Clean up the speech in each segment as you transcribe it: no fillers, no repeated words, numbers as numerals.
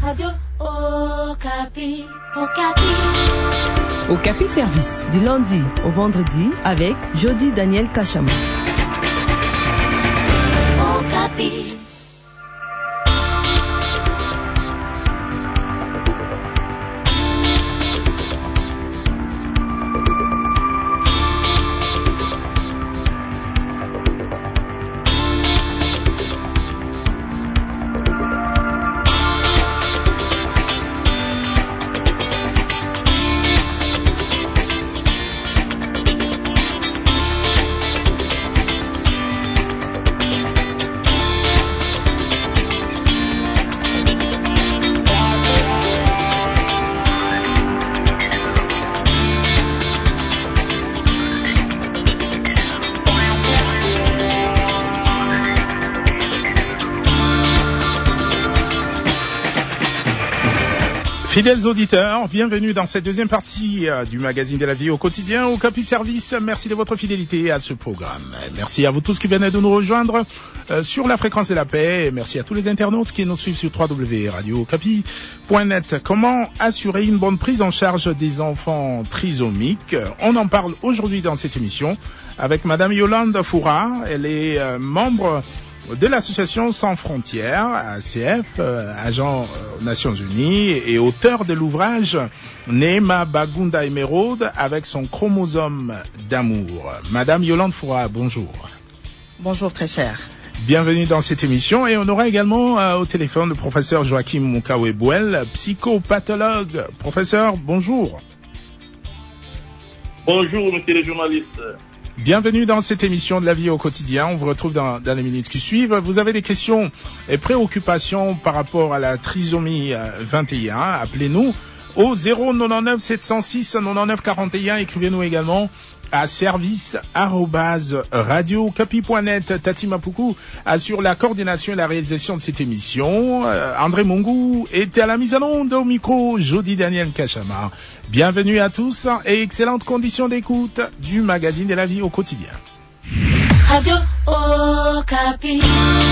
Radio Okapi. Okapi Service, du lundi au vendredi avec Jody Daniel Kachama. Okapi. Fidèles auditeurs, bienvenue dans cette deuxième partie du magazine de la vie au quotidien, Okapi Service. Merci de votre fidélité à ce programme. Merci à vous tous qui venez de nous rejoindre sur la fréquence de la paix. Et merci à tous les internautes qui nous suivent sur www.radiookapi.net. Comment assurer une bonne prise en charge des enfants trisomiques? On en parle aujourd'hui dans cette émission avec Madame Yolande Foura. Elle est membre de l'association Sans Frontières, ACF, agent aux Nations Unies et auteur de l'ouvrage Neema Bagunda Emeraude avec son chromosome d'amour. Madame Yolande Foura, bonjour. Bonjour très cher. Bienvenue dans cette émission et on aura également au téléphone le professeur Joachim Mukawe-Bouel, psychopathologue. Professeur, bonjour. Bonjour monsieur le journaliste. Bienvenue dans cette émission de la vie au quotidien. On vous retrouve dans les minutes qui suivent. Vous avez des questions et préoccupations par rapport à la trisomie 21. Appelez-nous au 099 706 99 41. Écrivez-nous également à service@radiocapi.net. Tati Mapuku assure la coordination et la réalisation de cette émission. André Mungu était à la mise en onde au micro. Jody Daniel Kachama. Bienvenue à tous et excellentes conditions d'écoute du magazine de la vie au quotidien. Radio Okapi.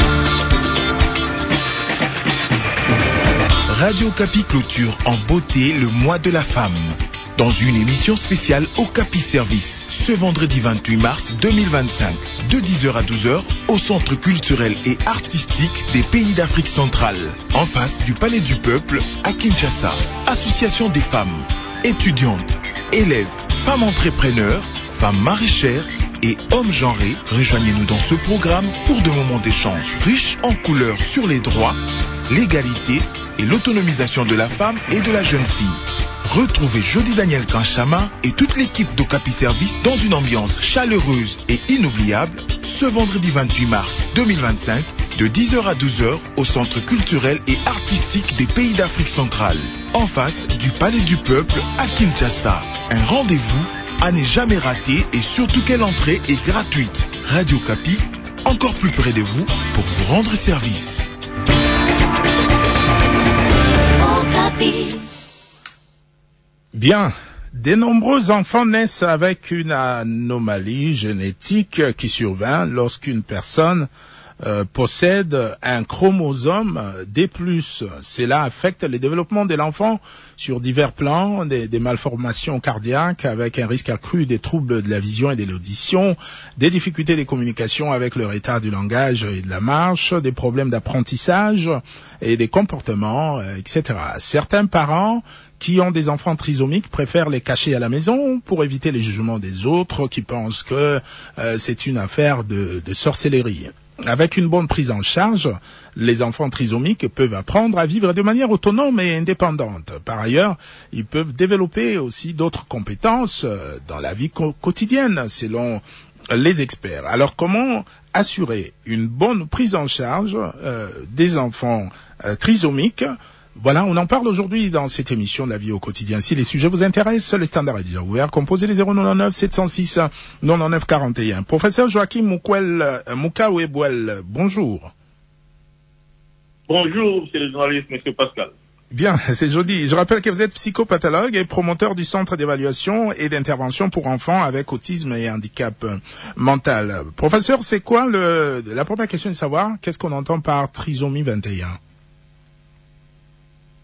Radio Okapi clôture en beauté le mois de la femme. Dans une émission spéciale Okapi Service, ce vendredi 28 mars 2025, de 10h à 12h, au Centre culturel et artistique des pays d'Afrique centrale, en face du Palais du Peuple à Kinshasa. Association des femmes, étudiantes, élèves, femmes entrepreneurs, femmes maraîchères et hommes genrés, rejoignez-nous dans ce programme pour de moments d'échange riches en couleurs sur les droits, l'égalité et l'autonomisation de la femme et de la jeune fille. Retrouvez Jody Daniel Kachama et toute l'équipe d'Okapi Service dans une ambiance chaleureuse et inoubliable ce vendredi 28 mars 2025 de 10h à 12h au Centre culturel et artistique des pays d'Afrique centrale, en face du Palais du Peuple à Kinshasa. Un rendez-vous à ne jamais rater et surtout que l'entrée est gratuite. Radio Okapi, encore plus près de vous pour vous rendre service. Okapi. Bien, de nombreux enfants naissent avec une anomalie génétique qui survient lorsqu'une personne possède un chromosome D+. Cela affecte le développement de l'enfant sur divers plans, des malformations cardiaques avec un risque accru des troubles de la vision et de l'audition, des difficultés de communication avec le retard du langage et de la marche, des problèmes d'apprentissage et des comportements, etc. Certains parents qui ont des enfants trisomiques préfèrent les cacher à la maison pour éviter les jugements des autres qui pensent que c'est une affaire de sorcellerie. Avec une bonne prise en charge, les enfants trisomiques peuvent apprendre à vivre de manière autonome et indépendante. Par ailleurs, ils peuvent développer aussi d'autres compétences dans la vie quotidienne, selon les experts. Alors, comment assurer une bonne prise en charge des enfants trisomiques? Voilà, on en parle aujourd'hui dans cette émission de la vie au quotidien. Si les sujets vous intéressent, le standard est déjà ouvert. Composez les 099 706 99 41. Professeur Joachim Mukawe-Bouel, bonjour. Bonjour, monsieur le journaliste, monsieur Pascal. Bien, c'est Jody. Je rappelle que vous êtes psychopathologue et promoteur du centre d'évaluation et d'intervention pour enfants avec autisme et handicap mental. Professeur, c'est quoi la première question est de savoir qu'est-ce qu'on entend par trisomie 21?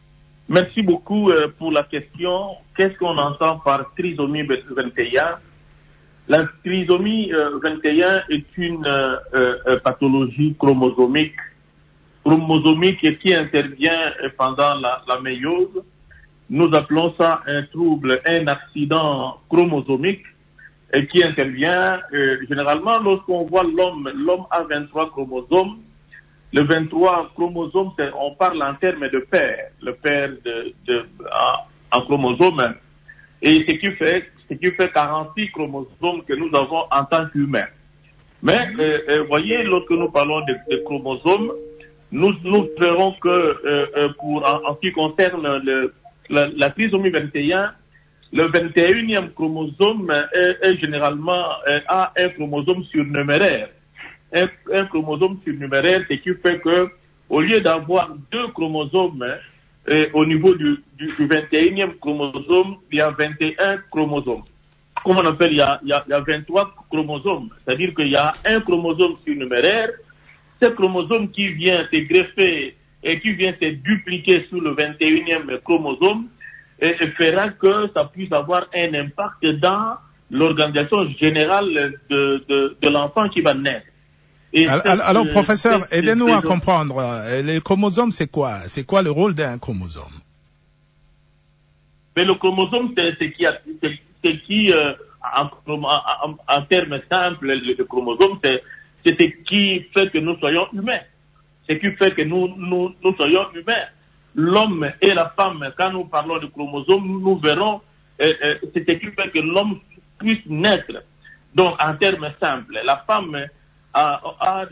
Merci beaucoup pour la question. Qu'est-ce qu'on entend par trisomie 21? La trisomie 21 est une pathologie chromosomique et qui intervient pendant la méiose. Nous appelons ça un trouble, un accident chromosomique et qui intervient généralement lorsqu'on voit l'homme a 23 chromosomes. Le 23 chromosomes, on parle en termes de père, le père en chromosomes, et ce qui fait 46 chromosomes que nous avons en tant qu'humains. Mais voyez, lorsque nous parlons de chromosomes, nous verrons que en ce qui concerne la trisomie 21, le 21e chromosome est généralement a un chromosome surnuméraire. Un chromosome surnuméraire, ce qui fait que au lieu d'avoir 2 chromosomes au niveau du 21e chromosome, il y a 21 chromosomes. Comme on appelle, il y a 23 chromosomes. C'est-à-dire qu'il y a un chromosome surnuméraire. Ce chromosome qui vient se greffer et qui vient se dupliquer sur le 21e chromosome fera que ça puisse avoir un impact dans l'organisation générale de l'enfant qui va naître. Alors, professeur, aidez-nous à comprendre. Les chromosomes, c'est quoi? C'est quoi le rôle d'un chromosome? Mais le chromosome, c'est ce qui en termes simples, le chromosome, c'est ce qui fait que nous soyons humains. Ce qui fait que nous soyons humains. L'homme et la femme, quand nous parlons de chromosomes, nous verrons, c'est ce qui fait que l'homme puisse naître. Donc, en termes simples, la femme a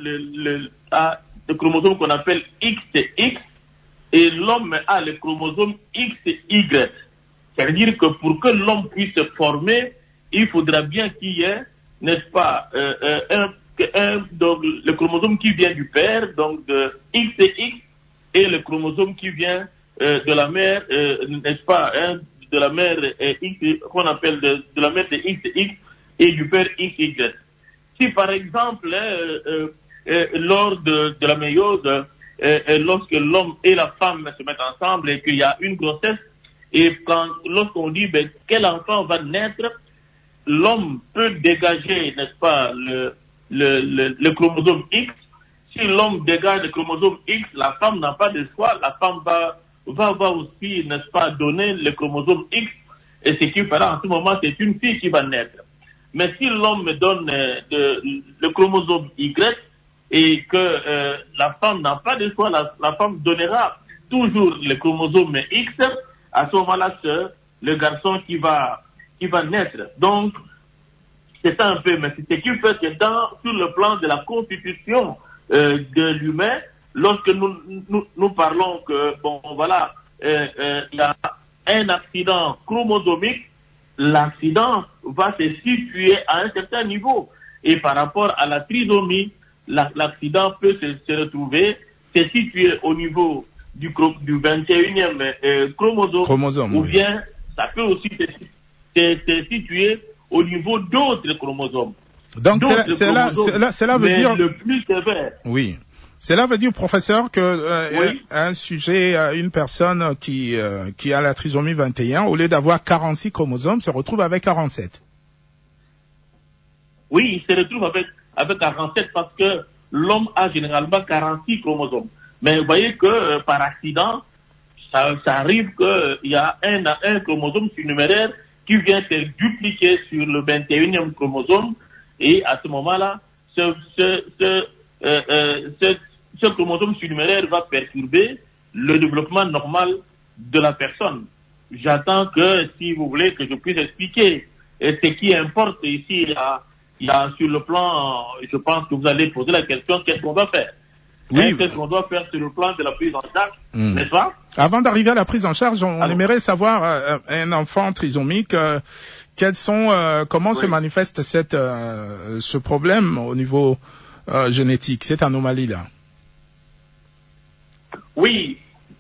le chromosome qu'on appelle XX et l'homme a le chromosome XY. Ça veut dire que pour que l'homme puisse se former, il faudra bien qu'il y ait, n'est-ce pas, donc le chromosome qui vient du père, donc de XX, et le chromosome qui vient de la mère, n'est-ce pas, de la mère X, qu'on appelle de la mère de XX et du père XY. Si par exemple, lors de la méiose, lorsque l'homme et la femme se mettent ensemble et qu'il y a une grossesse, et lorsqu'on dit quel enfant va naître, l'homme peut dégager, n'est-ce pas, le chromosome X. Si l'homme dégage le chromosome X, la femme n'a pas de choix, la femme va aussi, n'est-ce pas, donner le chromosome X, et ce qui fera en ce moment, c'est une fille qui va naître. Mais si l'homme donne le chromosome Y et que la femme n'a pas de choix, la femme donnera toujours le chromosome X, à ce moment-là, c'est le garçon qui va naître. Donc, c'est ça un peu, mais c'est ce qui fait que sur le plan de la constitution de l'humain, lorsque nous parlons que, il y a un accident chromosomique, l'accident va se situer à un certain niveau. Et par rapport à la trisomie, l'accident peut se retrouver, se situer au niveau du 21e chromosome, ou bien ça peut aussi se situer au niveau d'autres chromosomes. Donc cela veut dire le plus sévère. Oui. Cela veut dire, professeur, que oui. un sujet, une personne qui a la trisomie 21, au lieu d'avoir 46 chromosomes, se retrouve avec 47. Oui, il se retrouve avec 47 parce que l'homme a généralement 46 chromosomes. Mais vous voyez que par accident, ça arrive qu'il y a un chromosome surnuméraire qui vient se dupliquer sur le 21e chromosome, et à ce moment-là, ce chromosome surnuméraire va perturber le développement normal de la personne. J'attends que, si vous voulez, que je puisse expliquer ce qui importe ici. Il y a sur le plan, je pense que vous allez poser la question, qu'est-ce qu'on doit faire? Oui. Qu'est-ce qu'on doit faire sur le plan de la prise en charge, n'est-ce pas? Avant d'arriver à la prise en charge, on aimerait savoir, un enfant trisomique, comment se manifeste ce problème au niveau génétique, cette anomalie-là? Oui.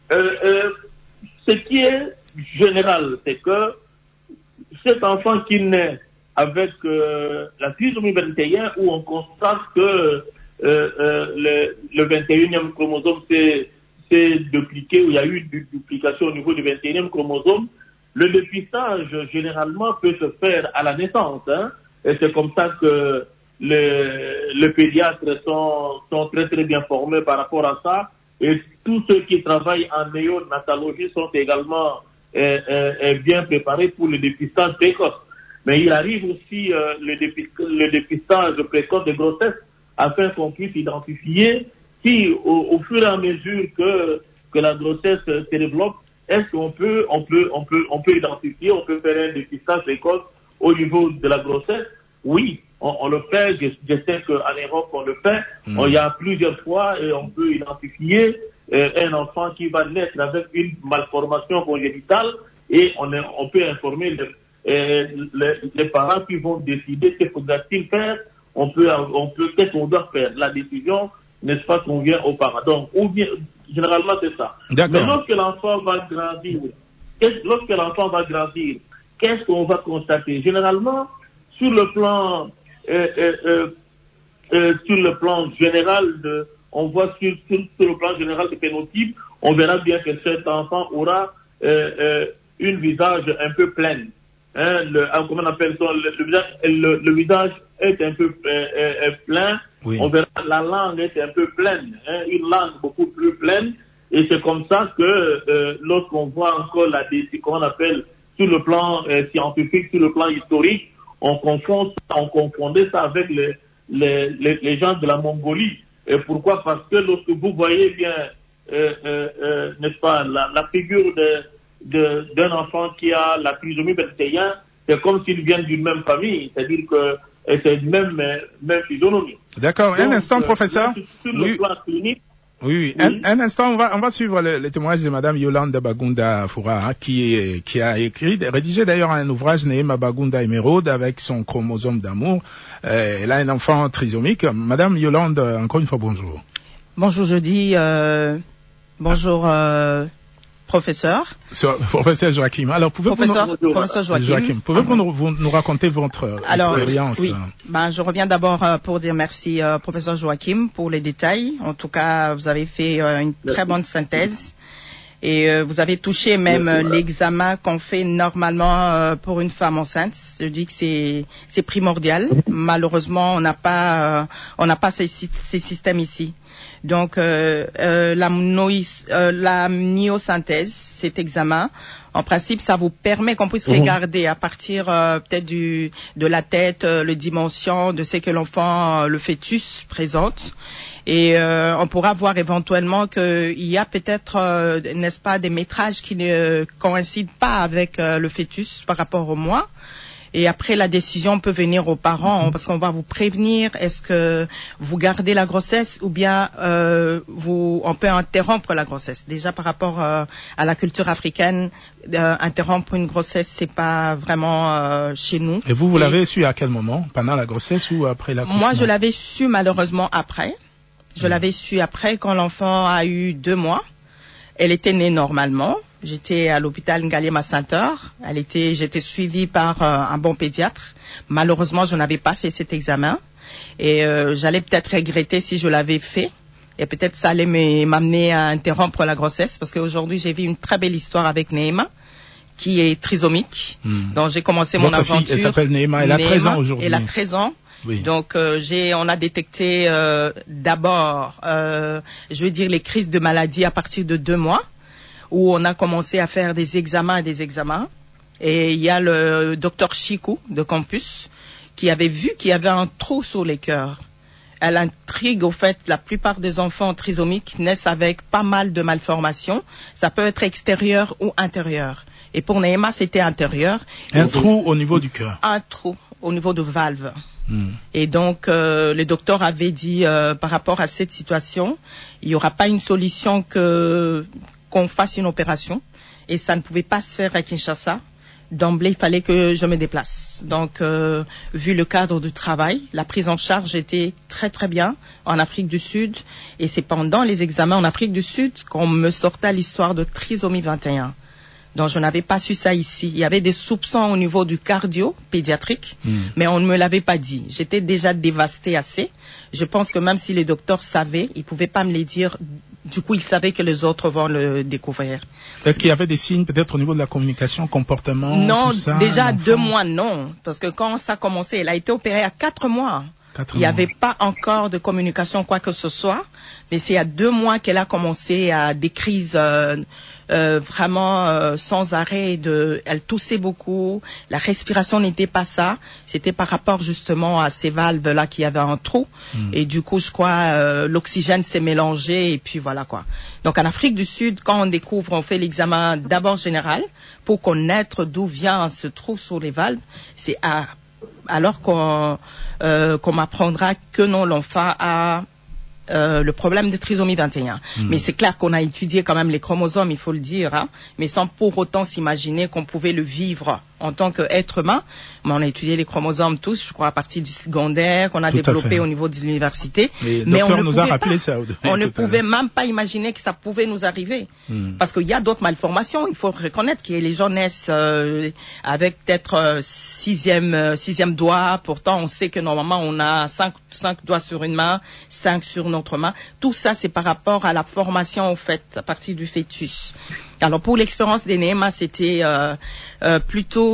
Ce qui est général, c'est que cet enfant qui naît avec la trisomie 21, où on constate que le 21e chromosome s'est dupliqué, où il y a eu une duplication au niveau du 21e chromosome, le dépistage, généralement, peut se faire à la naissance. Hein, et c'est comme ça que les pédiatres sont très très bien formés par rapport à ça. Et tous ceux qui travaillent en néonatologie sont également bien préparés pour le dépistage précoce. Mais il arrive aussi le dépistage précoce de grossesse afin qu'on puisse identifier si au fur et à mesure que la grossesse se développe, est-ce qu'on peut identifier, on peut faire un dépistage précoce au niveau de la grossesse? Oui, on le fait. Je sais qu'en Europe, on le fait. Il y a plusieurs fois et on peut identifier un enfant qui va naître avec une malformation congénitale et on peut informer les parents qui vont décider ce qu'il faudra-t-il faire. On peut qu'est-ce qu'on doit faire. La décision, n'est-ce pas, qu'on vient aux parents. Donc, ou bien, généralement, c'est ça. D'accord. Mais lorsque l'enfant va grandir, qu'est-ce qu'on va constater? Généralement, sur le plan général on voit sur le plan général du phénotype, on verra bien que cet enfant aura une visage un peu plein. Hein, comment on appelle ça? Le visage est un peu plein. Oui. On verra la langue est un peu pleine, hein, une langue beaucoup plus pleine. Et c'est comme ça que lorsqu'on voit encore comment on appelle sur le plan scientifique, sur le plan historique, on confondait ça avec les gens de la Mongolie. Et pourquoi? Parce que lorsque vous voyez bien, n'est-ce pas, la figure d'un enfant qui a la trisomie 21, c'est comme s'ils viennent d'une même famille, c'est-à-dire que c'est une même physionomie. D'accord. Donc, Un instant, professeur. Sur le plan clinique. Oui. Un instant, on va suivre le témoignage de Madame Yolande Bagunda Foura, hein, qui a rédigé d'ailleurs un ouvrage, Neema Bagunda Emeraude, avec son chromosome d'amour. Elle a un enfant trisomique. Madame Yolande, encore une fois, bonjour. Bonjour Jody, bonjour professeur. Professeur Joachim. Alors, professeur Joachim. Pouvez-vous nous raconter votre expérience? Oui. Je reviens d'abord pour dire merci professeur Joachim pour les détails. En tout cas, vous avez fait une très bonne synthèse. Et vous avez touché même l'examen qu'on fait normalement pour une femme enceinte. Je dis que c'est primordial. Malheureusement, on n'a pas ces systèmes ici. Donc la myosynthèse, cet examen, en principe, ça vous permet qu'on puisse regarder à partir peut-être de la tête, les dimensions de ce que l'enfant, le fœtus présente. Et on pourra voir éventuellement qu'il y a peut-être, n'est-ce pas, des métrages qui ne coïncident pas avec le fœtus par rapport au moi. Et après, la décision peut venir aux parents parce qu'on va vous prévenir. Est-ce que vous gardez la grossesse ou bien on peut interrompre la grossesse. Déjà par rapport à la culture africaine, interrompre une grossesse, c'est pas vraiment chez nous. Et vous l'avez su à quel moment? Pendant la grossesse ou après l'accouchement? Moi, je l'avais su malheureusement après. Je l'avais su après quand l'enfant a eu 2 mois. Elle était née normalement. J'étais à l'hôpital Ngalema Center. J'étais suivie par un bon pédiatre. Malheureusement, je n'avais pas fait cet examen. Et j'allais peut-être regretter si je l'avais fait. Et peut-être ça allait m'amener à interrompre la grossesse. Parce qu'aujourd'hui, j'ai vu une très belle histoire avec Neema, qui est trisomique. Donc j'ai commencé mon aventure. Elle s'appelle Neema. Elle a 13 ans aujourd'hui. Elle a 13 ans. Oui. Donc on a détecté d'abord, je veux dire, les crises de maladie à partir de 2 mois, où on a commencé à faire des examens. Et il y a le docteur Chikou de campus qui avait vu qu'il y avait un trou sur les cœurs. Elle intrigue au fait, la plupart des enfants trisomiques naissent avec pas mal de malformations. Ça peut être extérieur ou intérieur. Et pour Neema, c'était intérieur. Un trou au niveau du cœur. Un trou au niveau de valve. Et donc, le docteur avait dit, par rapport à cette situation, il n'y aura pas une solution qu'on fasse une opération. Et ça ne pouvait pas se faire à Kinshasa. D'emblée, il fallait que je me déplace. Donc, vu le cadre du travail, la prise en charge était très très bien en Afrique du Sud. Et c'est pendant les examens en Afrique du Sud qu'on me sortait l'histoire de trisomie 21. Donc, je n'avais pas su ça ici. Il y avait des soupçons au niveau du cardio pédiatrique, mais on ne me l'avait pas dit. J'étais déjà dévastée assez. Je pense que même si les docteurs savaient, ils pouvaient pas me les dire. Du coup, ils savaient que les autres vont le découvrir. Est-ce qu'il y avait des signes peut-être au niveau de la communication, comportement, non, tout ça? Déjà à 2 mois, non. Parce que quand ça a commencé, elle a été opérée à 4 mois. Il n'y avait pas encore de communication, quoi que ce soit. Mais c'est à 2 mois qu'elle a commencé à des crises vraiment sans arrêt. Elle toussait beaucoup. La respiration n'était pas ça. C'était par rapport justement à ces valves-là qui avaient un trou. Et du coup, je crois, l'oxygène s'est mélangé et puis voilà quoi. Donc en Afrique du Sud, quand on découvre, on fait l'examen d'abord général pour connaître d'où vient ce trou sur les valves. C'est alors qu'on m'apprendra que non, l'enfant a le problème de trisomie 21. Mais c'est clair qu'on a étudié quand même les chromosomes, il faut le dire, hein, mais sans pour autant s'imaginer qu'on pouvait le vivre en tant qu'être humain. Mais on a étudié les chromosomes tous, je crois, à partir du secondaire, qu'on a développé au niveau de l'université. Mais on nous a rappelé ça. On ne pouvait même pas imaginer que ça pouvait nous arriver. Parce qu'il y a d'autres malformations. Il faut reconnaître que les gens naissent avec peut-être sixième doigt. Pourtant, on sait que normalement, on a 5 doigts sur une main, 5 sur notre main. Tout ça, c'est par rapport à la formation, en fait, à partir du fœtus. Alors, pour l'expérience des Néma, c'était plutôt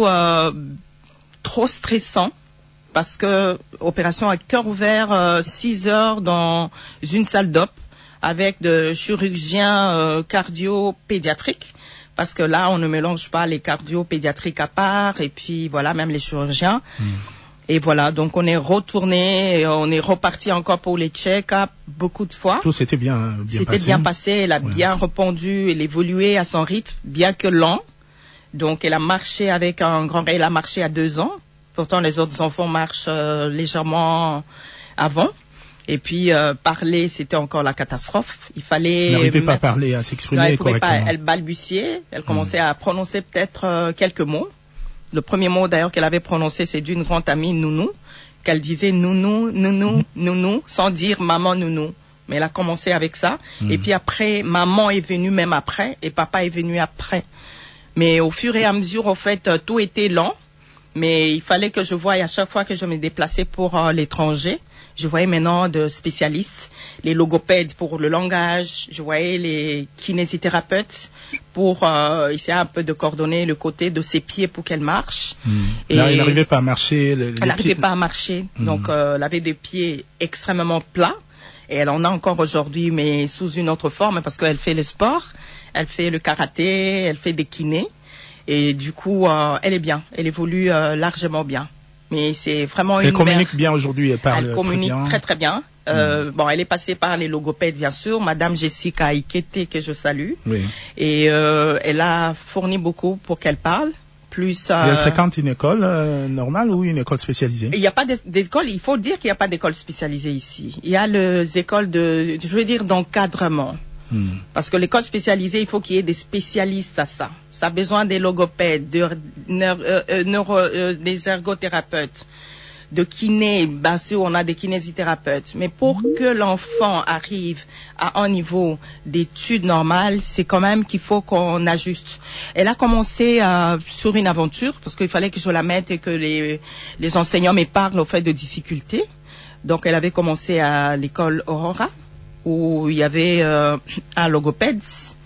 trop stressant parce que opération à cœur ouvert, 6 heures dans une salle d'op avec de chirurgiens cardio-pédiatriques. Parce que là, on ne mélange pas les cardio-pédiatriques à part et puis voilà, même les chirurgiens. Et voilà, donc on est retourné, on est reparti encore pour les check-up beaucoup de fois. Tout s'était bien passé. C'était bien passé, elle a bien répondu, elle évoluait à son rythme, bien que lent. Donc elle a marché avec elle a marché à 2 ans. Pourtant les autres enfants marchent légèrement avant. Et puis parler, c'était encore la catastrophe. Il fallait. Elle n'arrivait pas à parler, à s'exprimer correctement. Elle balbutiait, elle commençait à prononcer peut-être quelques mots. Le premier mot d'ailleurs qu'elle avait prononcé, c'est d'une grande amie, Nounou, qu'elle disait Nounou, Nounou, Nounou, sans dire maman Nounou. Mais elle a commencé avec ça. Et puis après, maman est venue même après et papa est venu après. Mais au fur et à mesure, en fait, tout était lent. Mais il fallait que je voie à chaque fois que je me déplaçais pour l'étranger. Je voyais maintenant de spécialistes, les logopèdes pour le langage, je voyais les kinésithérapeutes pour essayer un peu de coordonner le côté de ses pieds pour qu'elle marche. Et là, elle n'arrivait pas à marcher. Elle n'arrivait pas à marcher, donc elle avait des pieds extrêmement plats. Et elle en a encore aujourd'hui, mais sous une autre forme, parce qu'elle fait le sport, elle fait le karaté, elle fait des kinés. Et du coup, elle est bien, elle évolue largement bien. Mais c'est vraiment une Elle communique bien aujourd'hui, elle parle communique très bien. Très bien. Bon, elle est passée par les logopèdes, bien sûr, Madame Jessica Ikete, que je salue. Oui. Et elle a fourni beaucoup pour qu'elle parle. Plus, et elle fréquente une école normale ou une école spécialisée? Il n'y a pas d'école, il faut dire qu'il n'y a pas d'école spécialisée ici. Il y a les écoles d'encadrement. Parce que l'école spécialisée, il faut qu'il y ait des spécialistes à ça. Ça a besoin des logopèdes, des ergothérapeutes, de kinés. Bien sûr, on a des kinésithérapeutes. Mais pour que l'enfant arrive à un niveau d'études normales, c'est quand même qu'il faut qu'on ajuste. Elle a commencé sur une aventure, parce qu'il fallait que je la mette et que les enseignants me parlent au fait de difficultés. Donc, elle avait commencé à l'école Aurora, où il y avait un logopède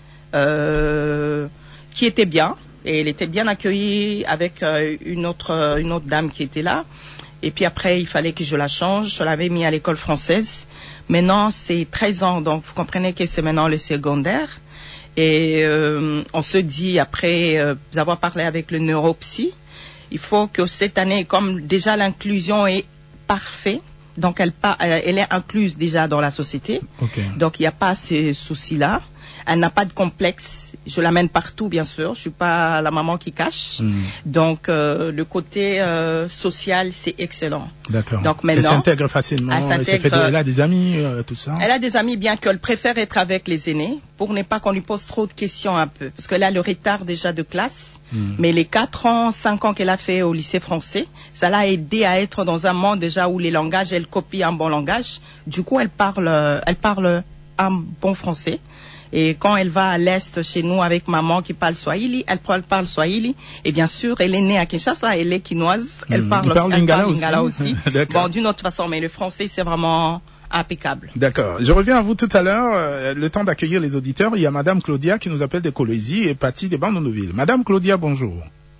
qui était bien, et elle était bien accueillie avec une autre dame qui était là. Et puis après, il fallait que je la change. Je l'avais mis à l'école française. Maintenant, c'est 13 ans, donc vous comprenez que c'est maintenant le secondaire. Et on se dit, après avoir parlé avec le neuropsy, il faut que cette année, comme déjà l'inclusion est parfaite, donc elle est incluse déjà dans la société. Okay. Donc il n'y a pas ces soucis-là. Elle n'a pas de complexe. Je l'amène partout, bien sûr. Je suis pas la maman qui cache. Donc le côté social, c'est excellent. D'accord. Donc maintenant, elle s'intègre facilement. Elle a des amis, tout ça. Elle a des amis, bien qu'elle préfère être avec les aînés pour ne pas qu'on lui pose trop de questions un peu, parce qu'elle a le retard déjà de classe. Mais les 4 ans, 5 ans qu'elle a fait au lycée français, ça l'a aidé à être dans un monde déjà où les langages, elle copie un bon langage. Du coup, elle parle un bon français. Et quand elle va à l'est chez nous avec maman qui parle Swahili, elle parle Swahili. Et bien sûr, elle est née à Kinshasa, elle est quinoise, elle parle Lingala aussi. Bon, d'une autre façon, mais le français, c'est vraiment impeccable. D'accord. Je reviens à vous tout à l'heure. Le temps d'accueillir les auditeurs. Il y a Madame Claudia qui nous appelle de Colosie et Patty des Bandonville. Madame Claudia, bonjour.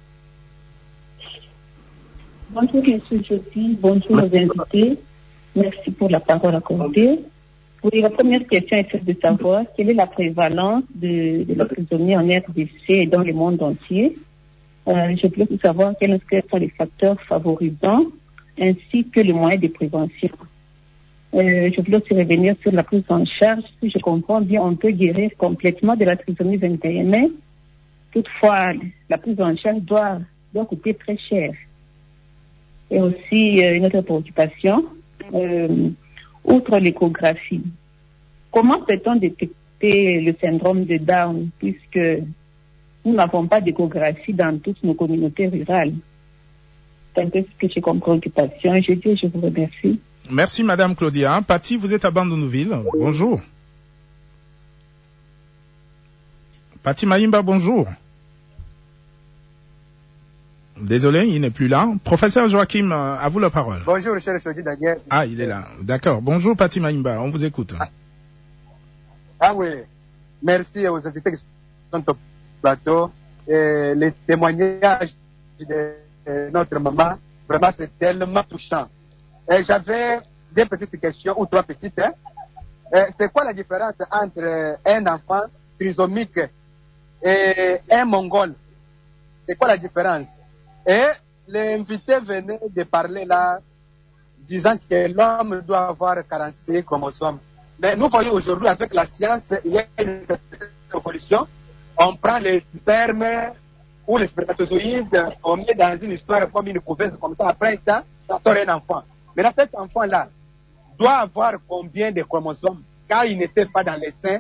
Bonjour, monsieur Jody. Bonjour aux invités. Merci pour la parole accordée. Oui, la première question est celle de savoir quelle est la prévalence de la trisomie en RDC et dans le monde entier. Je voulais aussi savoir quels sont les facteurs favorisants ainsi que les moyens de prévention. Je voulais aussi revenir sur la prise en charge. Si je comprends bien, on peut guérir complètement de la trisomie 21, mais toutefois, la prise en charge doit coûter très cher. Et aussi, une autre préoccupation, outre l'échographie, comment peut-on détecter le syndrome de Down puisque nous n'avons pas d'échographie dans toutes nos communautés rurales? C'est un peu ce que j'ai comme préoccupation. Je vous remercie. Merci Madame Claudia. Patty, vous êtes à Bandonville. Bonjour. Patty Maïmba, bonjour. Désolé, il n'est plus là. Professeur Joachim, à vous la parole. Bonjour, cher Jody Daniel. Ah, il est là. D'accord. Bonjour, Patty Maïmba. On vous écoute. Ah oui. Merci aux invités qui sont au plateau. Et les témoignages de notre maman, vraiment, c'est tellement touchant. Et j'avais deux petites questions, ou trois petites. C'est quoi la différence entre un enfant trisomique et un mongol? C'est quoi la différence? Et l'invité venait de parler là, disant que l'homme doit avoir 46 chromosomes. Mais nous voyons aujourd'hui, avec la science, il y a une certaine évolution. On prend les spermes ou les spermatozoïdes, on met dans une histoire comme une couveuse, comme ça, après ça sort un enfant. Mais là, cet enfant-là doit avoir combien de chromosomes, car il n'était pas dans les seins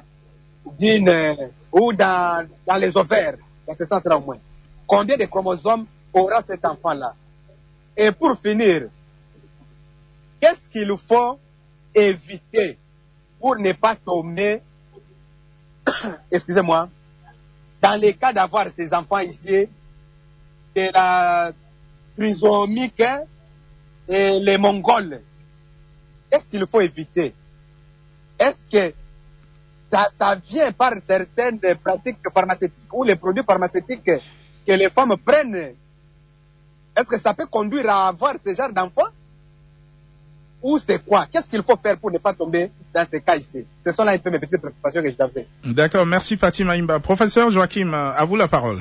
ou dans les ovaires, dans ce sens-là au moins. Combien de chromosomes aura cet enfant-là? Et pour finir, qu'est-ce qu'il faut éviter pour ne pas tomber, excusez-moi, dans les cas d'avoir ces enfants ici, de la trisomique et les mongols? Qu'est-ce qu'il faut éviter? Est-ce que ça vient par certaines pratiques pharmaceutiques ou les produits pharmaceutiques que les femmes prennent? Est-ce que ça peut conduire à avoir ce genre d'enfants? Ou c'est quoi? Qu'est-ce qu'il faut faire pour ne pas tomber dans ces cas ici? Ce sont là un peu mes petites préoccupations que j'avais. D'accord, merci Patty Maïmba. Professeur Joachim, à vous la parole.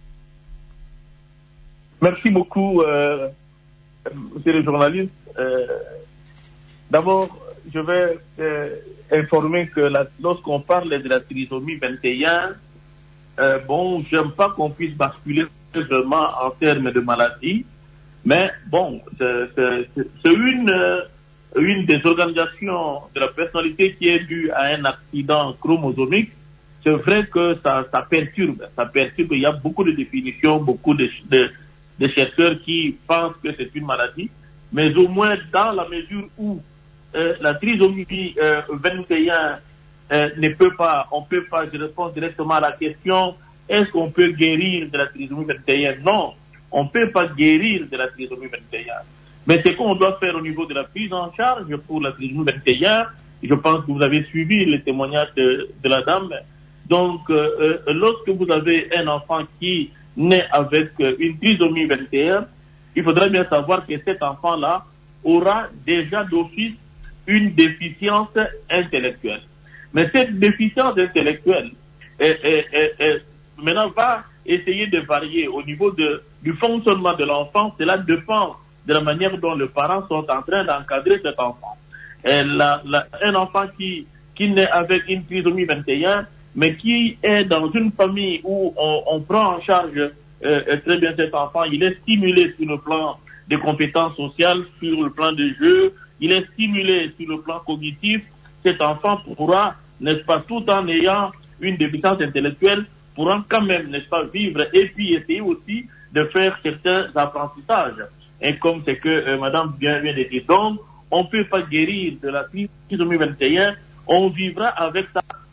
Merci beaucoup, monsieur le journaliste. D'abord, je vais informer que lorsqu'on parle de la trisomie 21, j'aime pas qu'on puisse basculer seulement en termes de maladie, mais bon, c'est une des organisations de la personnalité qui est due à un accident chromosomique. C'est vrai que ça perturbe. Il y a beaucoup de définitions, beaucoup de chercheurs qui pensent que c'est une maladie, mais au moins dans la mesure où la trisomie 21 ne peut pas, je réponds directement à la question, est-ce qu'on peut guérir de la trisomie 21? Non, on ne peut pas guérir de la trisomie 21. Mais ce qu'on doit faire au niveau de la prise en charge pour la trisomie 21, je pense que vous avez suivi le témoignage de la dame. Donc, lorsque vous avez un enfant qui naît avec une trisomie 21, il faudrait bien savoir que cet enfant-là aura déjà d'office une déficience intellectuelle. Mais cette déficience intellectuelle maintenant va essayer de varier au niveau du fonctionnement de l'enfant. Cela dépend de la manière dont les parents sont en train d'encadrer cet enfant. Un enfant qui naît avec une trisomie 21, mais qui est dans une famille où on prend en charge très bien cet enfant, il est stimulé sur le plan des compétences sociales, sur le plan des jeux, il est stimulé sur le plan cognitif. Cet enfant pourra, n'est-ce pas, tout en ayant une déficience intellectuelle, pourra quand même, n'est-ce pas, vivre et puis essayer aussi de faire certains apprentissages. Et comme c'est que Madame vient de dire, donc, on ne peut pas guérir de la trisomie 21, on vivra avec ça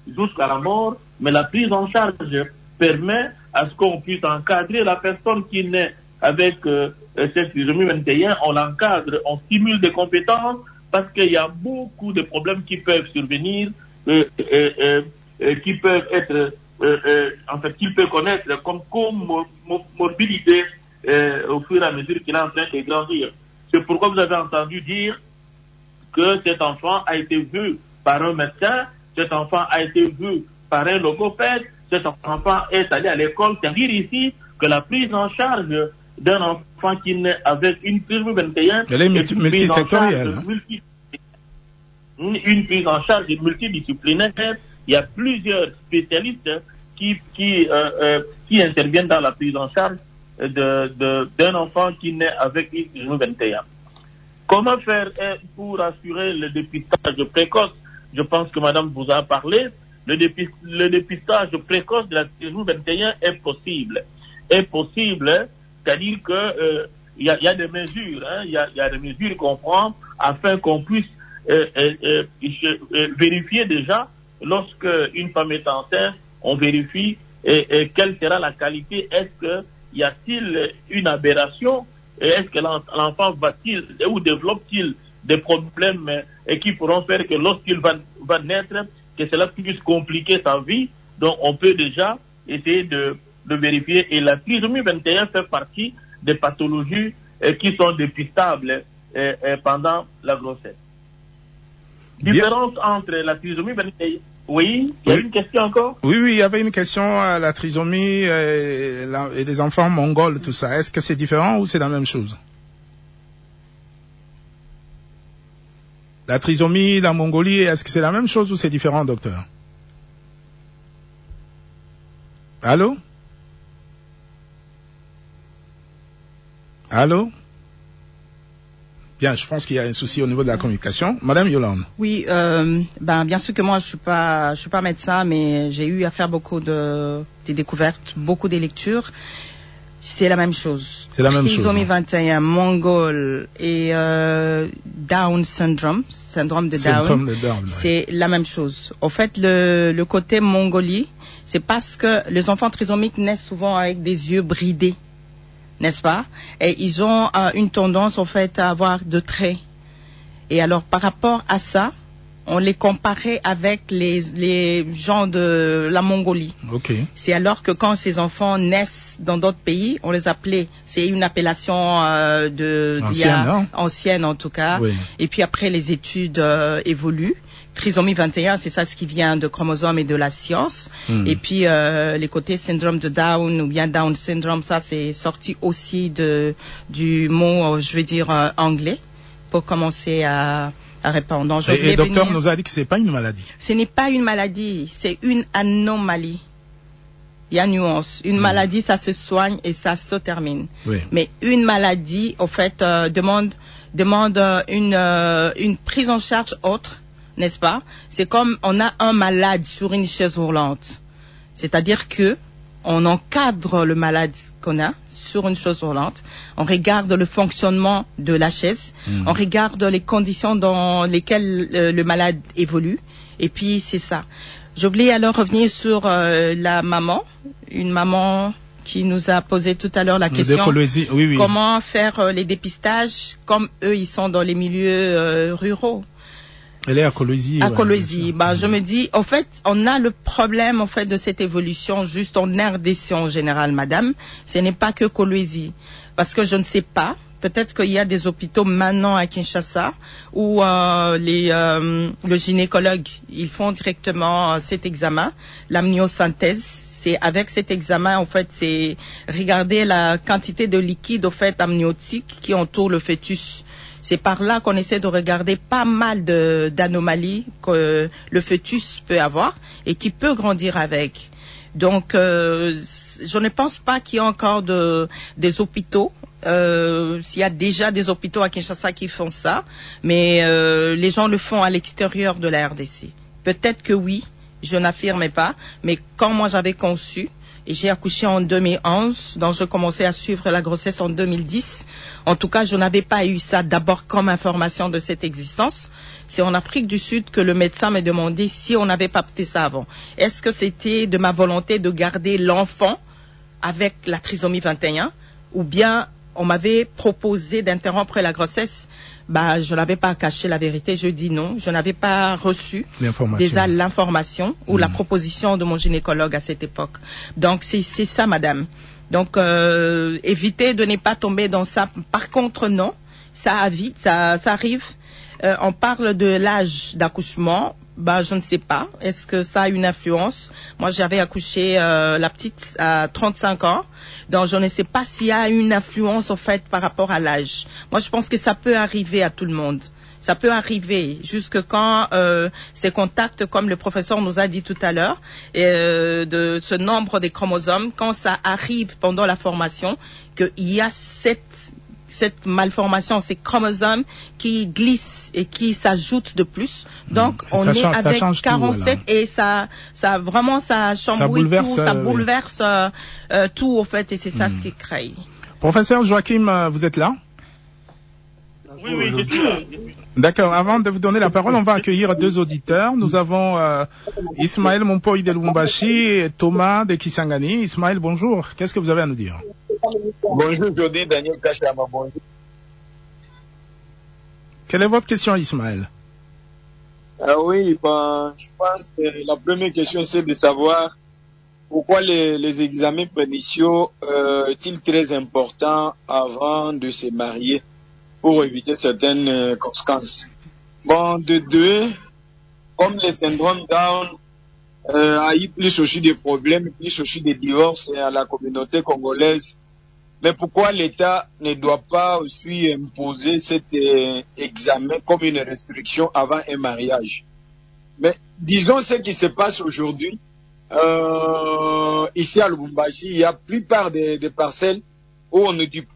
jusqu'à la mort, mais la prise en charge permet à ce qu'on puisse encadrer la personne qui naît avec cette trisomie 21, on l'encadre, on stimule des compétences, parce qu'il y a beaucoup de problèmes qui peuvent survenir, qui peuvent être, qu'il peut connaître comme morbidité au fur et à mesure qu'il est en train de grandir. C'est pourquoi vous avez entendu dire que cet enfant a été vu par un médecin, cet enfant a été vu par un logopède, cet enfant est allé à l'école. C'est-à-dire ici que la prise en charge d'un enfant qui naît avec une trisomie 21 elle est multisectorielle. Une prise en charge multidisciplinaire. Il y a plusieurs spécialistes qui interviennent dans la prise en charge d'un enfant qui naît avec une trisomie 21. Comment faire pour assurer le dépistage précoce? Je pense que madame vous a parlé. Le dépistage précoce de la trisomie 21 est possible. C'est-à-dire que il y a des mesures, il y a des mesures qu'on prend afin qu'on puisse vérifier déjà, lorsque une femme est enceinte, on vérifie quelle sera la qualité. Y a-t-il une aberration? Est-ce que l'enfant va-t-il ou développe-t-il des problèmes qui pourront faire que lorsqu'il va naître, que cela puisse compliquer sa vie? Donc on peut déjà essayer de vérifier. Et la trisomie 21 fait partie des pathologies qui sont dépistables pendant la grossesse. Différence entre la trisomie 21... Oui, il y a une question encore? Oui, il y avait une question à la trisomie et des enfants mongols, tout ça. Est-ce que c'est différent ou c'est la même chose? La trisomie, la Mongolie, est-ce que c'est la même chose ou c'est différent, docteur? Allô? Allô? Bien, je pense qu'il y a un souci au niveau de la communication. Madame Yolande. Oui, bien sûr que moi je suis pas médecin, mais j'ai eu à faire beaucoup des découvertes, beaucoup de lectures. C'est la même chose. C'est la même chose. Trisomie 21, mongol et Down syndrome de Down. C'est la même chose. En fait, le côté Mongolie, c'est parce que les enfants trisomiques naissent souvent avec des yeux bridés, n'est-ce pas? Et ils ont une tendance, en fait, à avoir de traits. Et alors, par rapport à ça, on les comparait avec les gens de la Mongolie. Okay. C'est alors que quand ces enfants naissent dans d'autres pays, on les appelait, c'est une appellation ancienne en tout cas. Oui. Et puis après, les études évoluent. Trisomie 21, c'est ça ce qui vient de chromosomes et de la science. Et puis les côtés syndrome de Down ou bien Down syndrome, ça c'est sorti aussi du mot, je veux dire anglais, pour commencer à répondre. Donc, et le docteur nous a dit que c'est pas une maladie. Ce n'est pas une maladie, c'est une anomalie. Il y a nuance. Une maladie, ça se soigne et ça se termine. Oui. Mais une maladie, au fait, demande une prise en charge autre, n'est-ce pas? C'est comme on a un malade sur une chaise roulante. C'est-à-dire que on encadre le malade qu'on a sur une chaise roulante, on regarde le fonctionnement de la chaise, on regarde les conditions dans lesquelles le malade évolue, et puis c'est ça. Je voulais alors revenir sur la maman, une maman qui nous a posé tout à l'heure la question, oui. Comment faire les dépistages comme eux ils sont dans les milieux ruraux. Elle est à Kolwezi. À Kolwezi. Je me dis, en fait, on a le problème, en fait, de cette évolution juste en RDC en général, madame. Ce n'est pas que Kolwezi. Parce que je ne sais pas. Peut-être qu'il y a des hôpitaux maintenant à Kinshasa où le gynécologue, ils font directement cet examen, l'amniosynthèse. C'est avec cet examen, en fait, c'est regarder la quantité de liquide, en fait, amniotique qui entoure le fœtus. C'est par là qu'on essaie de regarder pas mal d'anomalies que le fœtus peut avoir et qui peut grandir avec. Donc, je ne pense pas qu'il y ait encore des hôpitaux. S'il y a déjà des hôpitaux à Kinshasa qui font ça, mais les gens le font à l'extérieur de la RDC. Peut-être que oui, je n'affirme pas, mais quand moi j'avais conçu, Et j'ai accouché en 2011, donc je commençais à suivre la grossesse en 2010. En tout cas, je n'avais pas eu ça d'abord comme information de cette existence. C'est en Afrique du Sud que le médecin m'a demandé si on n'avait pas fait ça avant. Est-ce que c'était de ma volonté de garder l'enfant avec la trisomie 21 ou bien on m'avait proposé d'interrompre la grossesse? Je n'avais pas caché la vérité, je dis non, je n'avais pas reçu déjà l'information ou la proposition de mon gynécologue à cette époque. Donc c'est ça, madame. Donc évitez de ne pas tomber dans ça. Par contre, non, ça arrive. On parle de l'âge d'accouchement. Je ne sais pas. Est-ce que ça a une influence? Moi, j'avais accouché la petite à 35 ans. Donc, je ne sais pas s'il y a une influence, en fait, par rapport à l'âge. Moi, je pense que ça peut arriver à tout le monde. Ça peut arriver jusque quand ces contacts, comme le professeur nous a dit tout à l'heure, de ce nombre des chromosomes, quand ça arrive pendant la formation, qu'il y a cette malformation, ces chromosomes qui glissent et qui s'ajoutent de plus. Donc, on est avec 47 tout, et ça vraiment, ça chambouille tout, ça bouleverse tout, au fait, et c'est ça ce qui crée. Professeur Joachim, vous êtes là? Oui, je suis là. D'accord. Avant de vous donner la parole, on va accueillir deux auditeurs. Nous avons Ismaël Mompoy de Lubumbashi et Thomas de Kisangani. Ismaël, bonjour. Qu'est-ce que vous avez à nous dire? Bonjour, Jody, Daniel Kachama, bonjour. Quelle est votre question, Ismaël? Oui, je pense que la première question, c'est de savoir pourquoi les examens prénataux sont-ils très importants avant de se marier pour éviter certaines conséquences. De deux, comme le syndrome Down a eu plus aussi de problèmes, plus aussi de divorces à la communauté congolaise, mais pourquoi l'État ne doit pas aussi imposer cet examen comme une restriction avant un mariage? Mais disons ce qui se passe aujourd'hui. Ici à Lubumbashi, il y a plupart des parcelles où on ne dit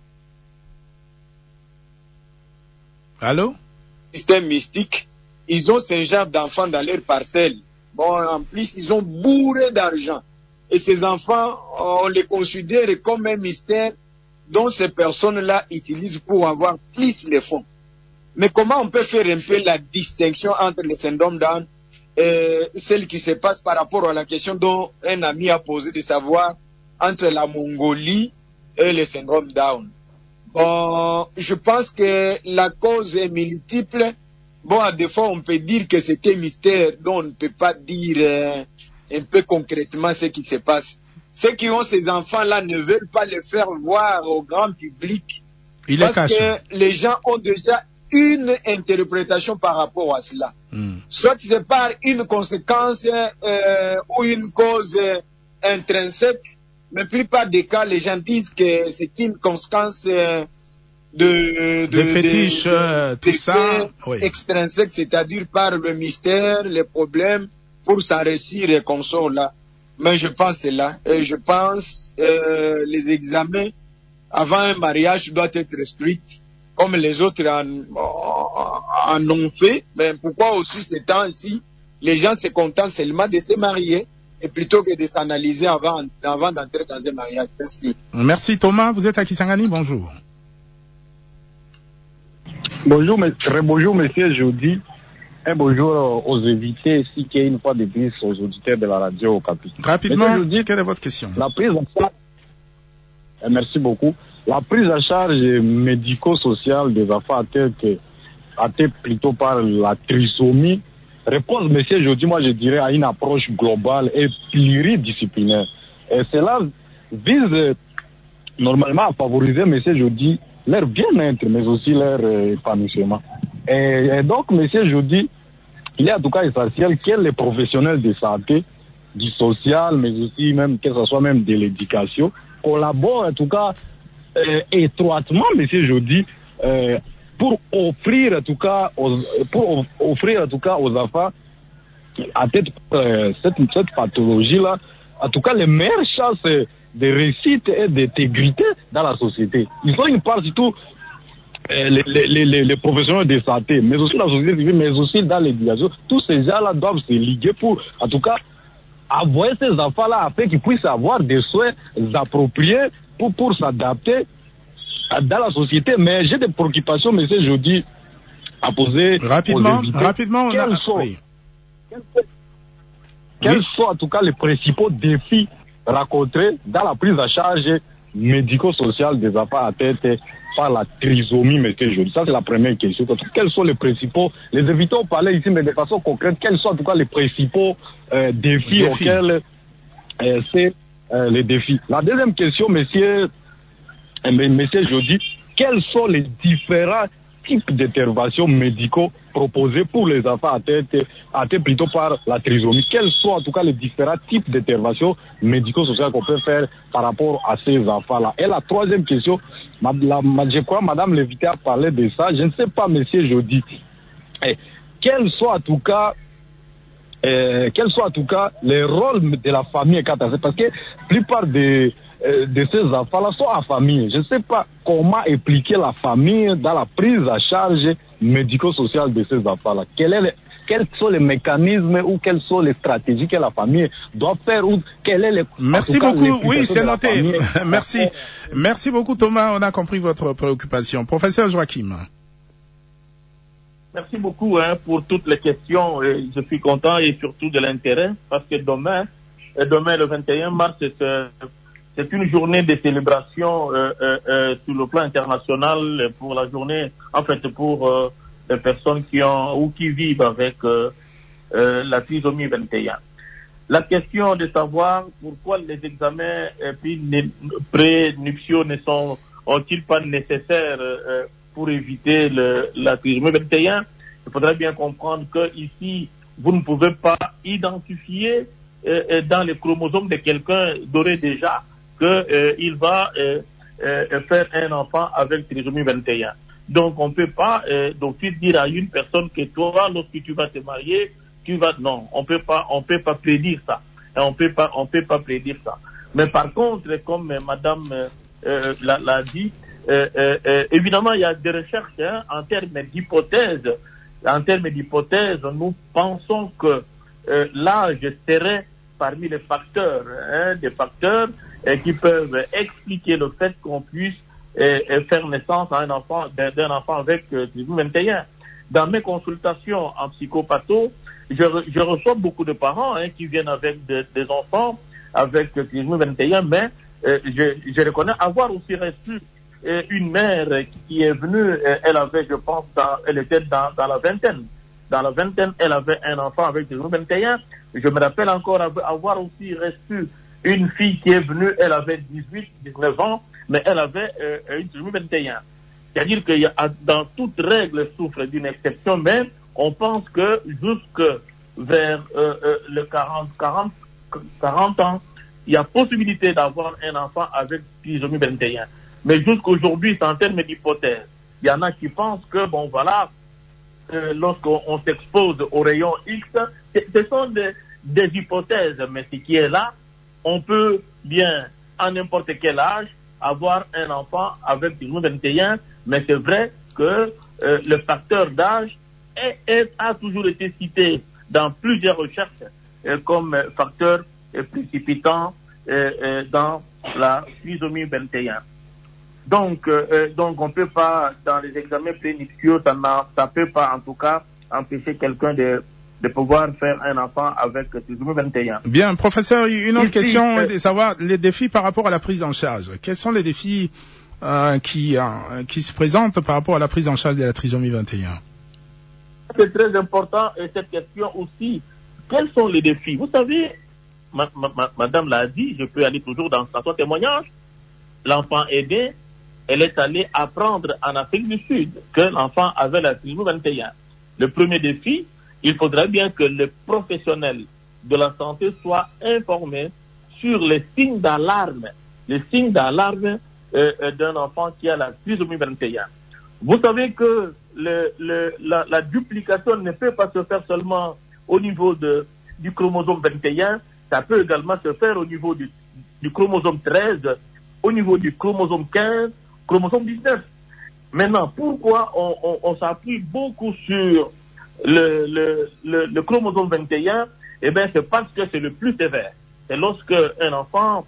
Allô? Système mystique, ils ont ce genre d'enfants dans leurs parcelles. En plus, ils ont bourré d'argent. Et ces enfants, on les considère comme un mystère dont ces personnes-là utilisent pour avoir plus les fonds. Mais comment on peut faire un peu la distinction entre le syndrome Down et celle qui se passe par rapport à la question dont un ami a posé, de savoir entre la Mongolie et le syndrome Down? Je pense que la cause est multiple. À des fois, on peut dire que c'est un mystère dont on ne peut pas dire un peu concrètement ce qui se passe. Ceux qui ont ces enfants-là ne veulent pas les faire voir au grand public parce que les gens ont déjà une interprétation par rapport à cela. Soit c'est par une conséquence ou une cause intrinsèque, mais la plupart des cas, les gens disent que c'est une conséquence de fétiches, tout ça, extrinsèque, c'est-à-dire par le mystère, les problèmes, pour s'enrichir et qu'on sort là. Mais je pense là, et je pense les examens avant un mariage doivent être stricts, comme les autres en ont fait. Mais pourquoi aussi ces temps-ci, les gens se contentent seulement de se marier et plutôt que de s'analyser avant d'entrer dans un mariage? Merci. Merci Thomas, vous êtes à Kisangani, bonjour. Bonjour, monsieur Jody. Un bonjour aux invités ici qui est une fois de plus aux auditeurs de la radio Okapi. Rapidement, quelle est votre question? La prise en charge, merci beaucoup. La prise en charge médico-sociale des enfants atteints plutôt par la trisomie répond, monsieur Jody, moi je dirais à une approche globale et pluridisciplinaire. Et cela vise normalement à favoriser, monsieur Jody, leur bien-être, mais aussi leur épanouissement. Et donc, monsieur Jody, il est en tout cas essentiel que les professionnels de santé, du social, mais aussi même que ce soit même de l'éducation, collaborent en tout cas étroitement, monsieur Jody, pour offrir en tout cas aux enfants à cette pathologie-là, en tout cas les meilleures chances de réussite et d'intégrité dans la société. Ils ont une part surtout les professionnels de santé, mais aussi la société civile, mais aussi dans l'éducation. Tous ces gens-là doivent se liguer pour, en tout cas, envoyer ces enfants-là afin qu'ils puissent avoir des soins appropriés pour s'adapter dans la société. Mais j'ai des préoccupations, monsieur Jody, à poser rapidement, aux invités. rapidement. Quels sont en tout cas les principaux défis rencontrés dans la prise en charge médico-sociale des enfants atteints par la trisomie, monsieur Jody? Ça, c'est la première question. Quels sont les principaux, les invités ont parlé ici, mais de façon concrète, quels sont en tout cas les principaux défis auxquels c'est les défis? La deuxième question, monsieur Jody, quels sont les différents types d'interventions médicaux proposés pour les enfants atteints plutôt par la trisomie? Quels sont en tout cas les différents types d'interventions médico-sociales qu'on peut faire par rapport à ces enfants-là? Et la troisième question, je crois Madame Lévité a parlé de ça, je ne sais pas, monsieur Jody, quels sont en tout cas les rôles de la famille encadrée? Parce que la plupart de ces enfants-là sont en famille. Je ne sais pas comment impliquer la famille dans la prise en charge médico-sociale de ces enfants-là. Quels sont les mécanismes ou quelles sont les stratégies que la famille doit faire ou quel est le... Merci beaucoup. Oui, c'est noté. Merci beaucoup, Thomas. On a compris votre préoccupation. Professeur Joachim. Merci beaucoup pour toutes les questions. Je suis content et surtout de l'intérêt parce que demain le 21 mars, c'est une journée de célébration sur le plan international pour la journée, en fait, pour les personnes qui ont ou qui vivent avec la trisomie 21. La question de savoir pourquoi les examens pré-nuptiaux sont-ils pas nécessaires pour éviter la trisomie 21, il faudrait bien comprendre que ici, vous ne pouvez pas identifier dans les chromosomes de quelqu'un d'ores déjà qu'il va faire un enfant avec trisomie 21. Donc on peut pas donc dire à une personne que toi, lorsque tu vas te marier, non, on peut pas prédire ça. Et on peut pas prédire ça. Mais par contre, comme Madame l'a dit, évidemment il y a des recherches en termes d'hypothèses. En termes d'hypothèses, nous pensons que l'âge serait parmi les facteurs, des facteurs qui peuvent expliquer le fait qu'on puisse faire naissance à d'un enfant avec trisomie 21. Dans mes consultations en psychopatho, je reçois beaucoup de parents qui viennent avec des enfants avec trisomie 21, mais je reconnais avoir aussi reçu une mère qui est venue, elle avait, je pense, elle était dans la vingtaine. Dans la vingtaine, elle avait un enfant avec trisomie 21. Je me rappelle encore avoir aussi reçu une fille qui est venue, elle avait 18, 19 ans, mais elle avait une trisomie 21. C'est-à-dire que dans toute règle souffre d'une exception, mais on pense que jusque vers le 40 ans, il y a possibilité d'avoir un enfant avec trisomie 21. Mais jusqu'aujourd'hui, c'est en termes d'hypothèse. Il y en a qui pensent que, bon voilà, lorsqu'on s'expose au rayon X, ce sont des hypothèses, mais ce qui est là, on peut bien, à n'importe quel âge, avoir un enfant avec trisomie 21, mais c'est vrai que le facteur d'âge a toujours été cité dans plusieurs recherches comme facteur précipitant dans la trisomie 21. Donc on peut pas, dans les examens prénuptiaux, ça peut pas en tout cas empêcher quelqu'un de pouvoir faire un enfant avec trisomie 21. Bien, professeur, une autre question est de savoir les défis par rapport à la prise en charge. Quels sont les défis qui se présentent par rapport à la prise en charge de la trisomie 21? C'est très important, et cette question aussi, quels sont les défis? Vous savez, madame l'a dit, je peux aller toujours dans son témoignage, l'enfant aidé, elle est allée apprendre en Afrique du Sud que l'enfant avait la trisomie 21. Le premier défi, il faudrait bien que les professionnels de la santé soient informés sur les signes d'alarme d'un enfant qui a la trisomie 21. Vous savez que la duplication ne peut pas se faire seulement au niveau du chromosome 21, ça peut également se faire au niveau du chromosome 13, au niveau du chromosome 15, chromosome 19. Maintenant, pourquoi on s'appuie beaucoup sur le chromosome 21? eh bien, c'est parce que c'est le plus sévère. C'est lorsque un enfant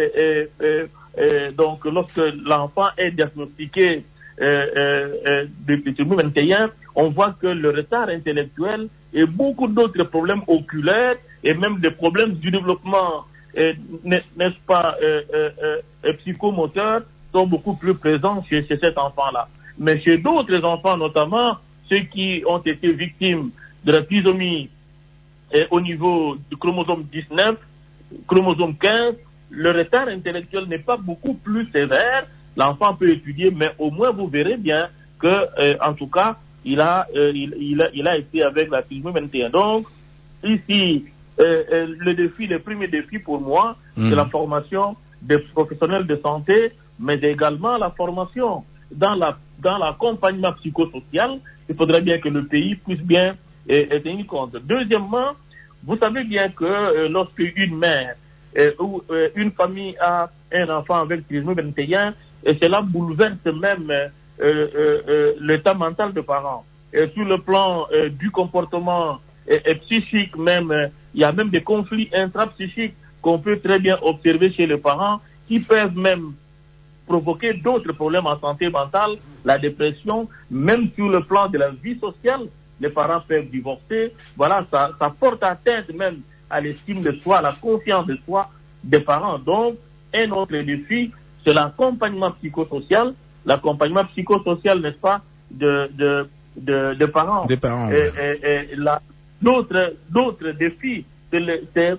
donc lorsque l'enfant est diagnostiqué de trisomie 21, on voit que le retard intellectuel et beaucoup d'autres problèmes oculaires et même des problèmes du développement, n'est-ce pas, psychomoteur, sont beaucoup plus présents chez cet enfant-là. Mais chez d'autres enfants, notamment ceux qui ont été victimes de la trisomie au niveau du chromosome 19, chromosome 15, le retard intellectuel n'est pas beaucoup plus sévère. L'enfant peut étudier, mais au moins vous verrez bien que, en tout cas, il a été avec la trisomie 21. Donc, ici, le premier défi pour moi, c'est la formation des professionnels de santé, mais également la formation dans l'accompagnement psychosocial. Il faudrait bien que le pays puisse bien tenir compte. Deuxièmement, vous savez bien que lorsque une mère ou une famille a un enfant avec trisomie 21, cela bouleverse même l'état mental des parents. Et sur le plan du comportement psychique même, il y a même des conflits intrapsychiques qu'on peut très bien observer chez les parents qui peuvent même provoquer d'autres problèmes en santé mentale, la dépression, même sur le plan de la vie sociale, les parents peuvent divorcer. Voilà, ça porte atteinte même à l'estime de soi, à la confiance de soi des parents. Donc, un autre défi, c'est l'accompagnement psychosocial. L'accompagnement psychosocial, n'est-ce pas, de parents. Des parents. Et d'autres défis, c'est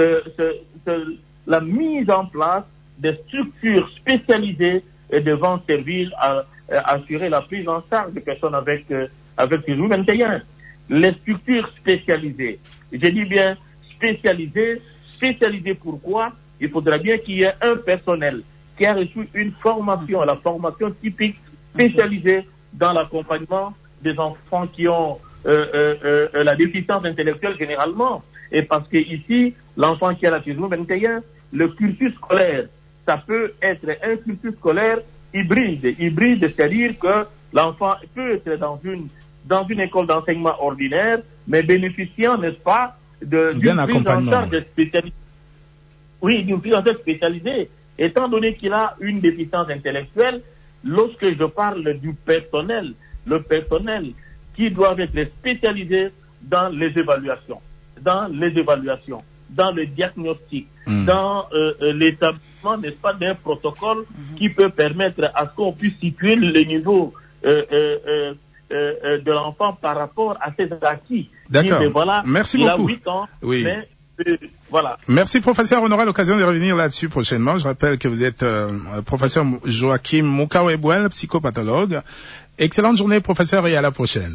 la mise en place des structures spécialisées et devant servir à assurer la prise en charge des personnes avec trisomie 21. Les structures spécialisées. Je dis bien spécialisées. Spécialisées pourquoi? Il faudra bien qu'il y ait un personnel qui a reçu une formation, la formation typique spécialisée dans l'accompagnement des enfants qui ont la déficience intellectuelle généralement. Et parce que ici, l'enfant qui a la trisomie 21, le cursus scolaire, ça peut être un cursus scolaire hybride. Hybride, c'est-à-dire que l'enfant peut être dans une école d'enseignement ordinaire, mais bénéficiant, n'est-ce pas, d'une prise en charge spécialisée. Oui, d'une prise en charge spécialisée. Étant donné qu'il a une déficience intellectuelle, lorsque je parle du personnel, le personnel qui doit être spécialisé dans les évaluations, dans le diagnostic, dans l'établissement, n'est-ce pas, d'un protocole qui peut permettre à ce qu'on puisse situer le niveau de l'enfant par rapport à ses acquis. D'accord. Voilà, merci il beaucoup. A 8 ans, oui. Mais, voilà. Merci professeur, on aura l'occasion de revenir là-dessus prochainement. Je rappelle que vous êtes professeur Joachim Moukawebouel, psychopathologue. Excellente journée professeur et à la prochaine.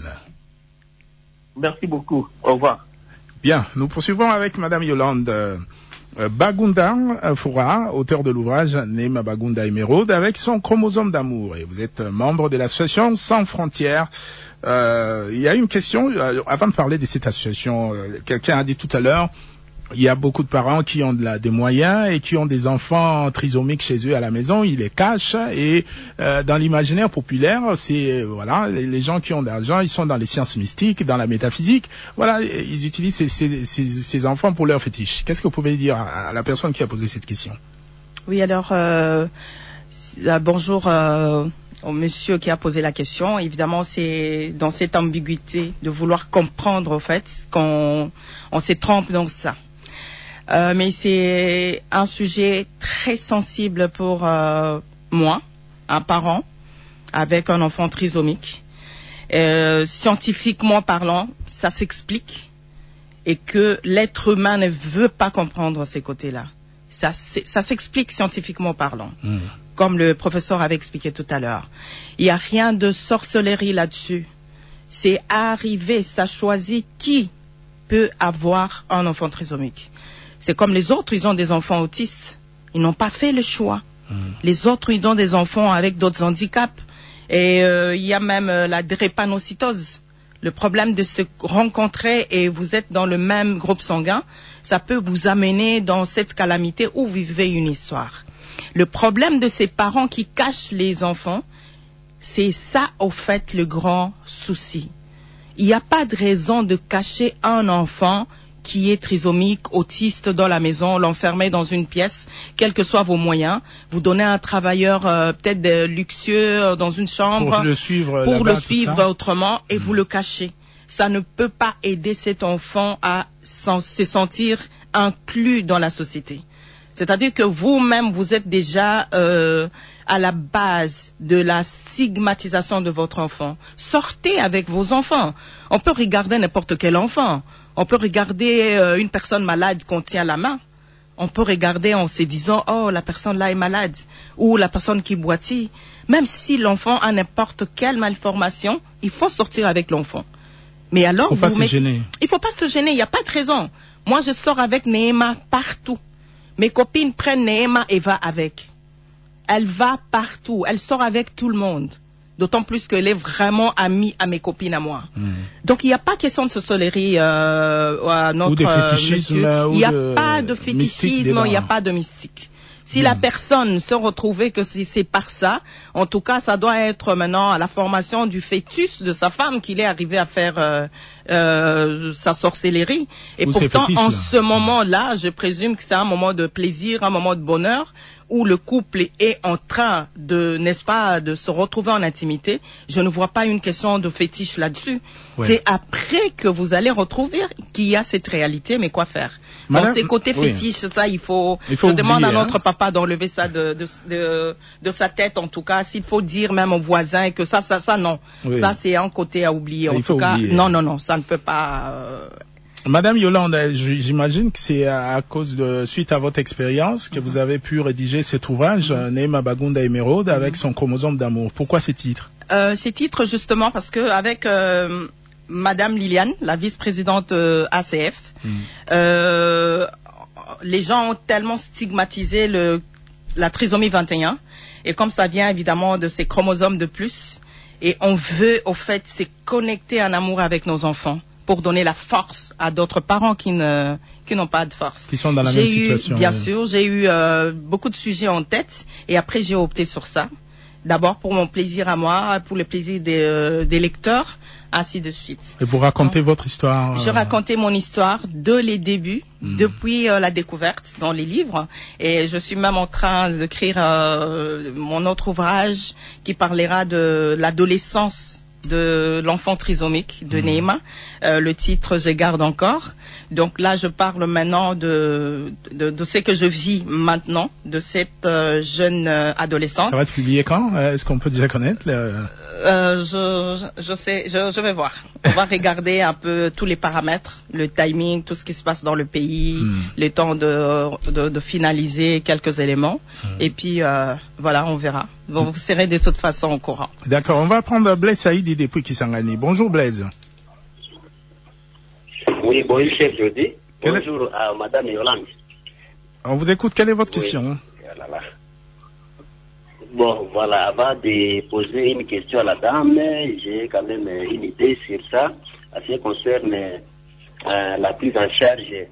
Merci beaucoup. Au revoir. Bien, nous poursuivons avec madame Yolande Bagunda Foura, auteur de l'ouvrage Nema Bagunda Emeraude, avec son chromosome d'amour. Et vous êtes membre de l'association Sans Frontières. Il y a une question, avant de parler de cette association, quelqu'un a dit tout à l'heure, il y a beaucoup de parents qui ont des moyens et qui ont des enfants trisomiques chez eux à la maison, ils les cachent et dans l'imaginaire populaire, c'est voilà, les gens qui ont de l'argent, ils sont dans les sciences mystiques, dans la métaphysique, voilà, ils utilisent ces enfants pour leur fétiche. Qu'est-ce que vous pouvez dire à la personne qui a posé cette question? Oui, alors bonjour au monsieur qui a posé la question. Évidemment, c'est dans cette ambiguïté de vouloir comprendre au fait qu'on se trompe dans ça. Mais c'est un sujet très sensible pour moi, un parent avec un enfant trisomique. Scientifiquement parlant, ça s'explique et que l'être humain ne veut pas comprendre ces côtés-là. Ça s'explique scientifiquement parlant, comme le professeur avait expliqué tout à l'heure. Il n'y a rien de sorcellerie là-dessus. C'est arrivé, ça choisit qui peut avoir un enfant trisomique. C'est comme les autres, ils ont des enfants autistes. Ils n'ont pas fait le choix. Les autres, ils ont des enfants avec d'autres handicaps. Et il y a même la drépanocytose. Le problème de se rencontrer et vous êtes dans le même groupe sanguin, ça peut vous amener dans cette calamité où vous vivez une histoire. Le problème de ces parents qui cachent les enfants, c'est ça, au fait, le grand souci. Il n'y a pas de raison de cacher un enfant qui est trisomique, autiste dans la maison, l'enfermer dans une pièce, quels que soient vos moyens. Vous donnez un travailleur peut-être luxueux dans une chambre pour le suivre, autrement et vous le cachez. Ça ne peut pas aider cet enfant à se sentir inclus dans la société. C'est-à-dire que vous-même, vous êtes déjà à la base de la stigmatisation de votre enfant. Sortez avec vos enfants. On peut regarder n'importe quel enfant. On peut regarder une personne malade qu'on tient la main. On peut regarder en se disant, oh, la personne là est malade. Ou la personne qui boitille. Même si l'enfant a n'importe quelle malformation, il faut sortir avec l'enfant. Mais alors, il ne faut pas se gêner. Il ne faut pas se gêner, il n'y a pas de raison. Moi, je sors avec Neema partout. Mes copines prennent Neema et va avec. Elle va partout, elle sort avec tout le monde. D'autant plus qu'elle est vraiment amie à mes copines à moi. Donc il n'y a pas question de sorcellerie à notre ou de fétichisme, monsieur. Il n'y a pas de fétichisme, il n'y a pas de mystique. Si la personne se retrouvait que c'est par ça, en tout cas, ça doit être maintenant à la formation du fœtus de sa femme qu'il est arrivé à faire sa sorcellerie. Et ou pourtant, en ce moment-là, je présume que c'est un moment de plaisir, un moment de bonheur, où le couple est en train de, n'est-ce pas, de se retrouver en intimité. Je ne vois pas une question de fétiche là-dessus. Ouais. C'est après que vous allez retrouver qu'il y a cette réalité, mais quoi faire? Madame, dans ces côtés fétiches, ça, il faut je oublier, demande à notre papa d'enlever ça de sa tête, en tout cas. S'il faut dire même aux voisins que ça, non. Oui. Ça, c'est un côté à oublier. En tout cas, non, ça ne peut pas... Madame Yolande, j'imagine que c'est à cause suite à votre expérience que vous avez pu rédiger cet ouvrage, Neema Bagunda Emeraude, avec son chromosome d'amour. Pourquoi ces titres? Ces titres, justement, parce que avec Madame Liliane, la vice-présidente ACF, les gens ont tellement stigmatisé la trisomie 21, et comme ça vient évidemment de ces chromosomes de plus, et on veut, au fait, se connecter en amour avec nos enfants, pour donner la force à d'autres parents qui n'ont pas de force. Qui sont dans la même situation. Bien sûr, j'ai eu beaucoup de sujets en tête et après j'ai opté sur ça. D'abord pour mon plaisir à moi, pour le plaisir des lecteurs, ainsi de suite. Et pour raconter votre histoire. Je racontais mon histoire de les débuts, depuis la découverte dans les livres. Et je suis même en train d'écrire mon autre ouvrage qui parlera de l'adolescence de l'enfant trisomique de Neema. Le titre, je garde encore. Donc là, je parle maintenant de ce que je vis maintenant, de cette jeune adolescente. Ça va être publié quand? Est-ce qu'on peut déjà connaître je sais, je vais voir. On va regarder un peu tous les paramètres, le timing, tout ce qui se passe dans le pays, le temps de finaliser quelques éléments. Et puis, voilà, on verra. Donc, vous serez de toute façon au courant. D'accord, on va prendre Blaise Saïdi depuis Kisangani. Bonjour Blaise. Oui, bonjour chef Jody. Bonjour à Madame Yolande. On vous écoute, quelle est votre question? Bon, voilà, avant de poser une question à la dame, j'ai quand même une idée sur ça, en ce qui concerne la prise en charge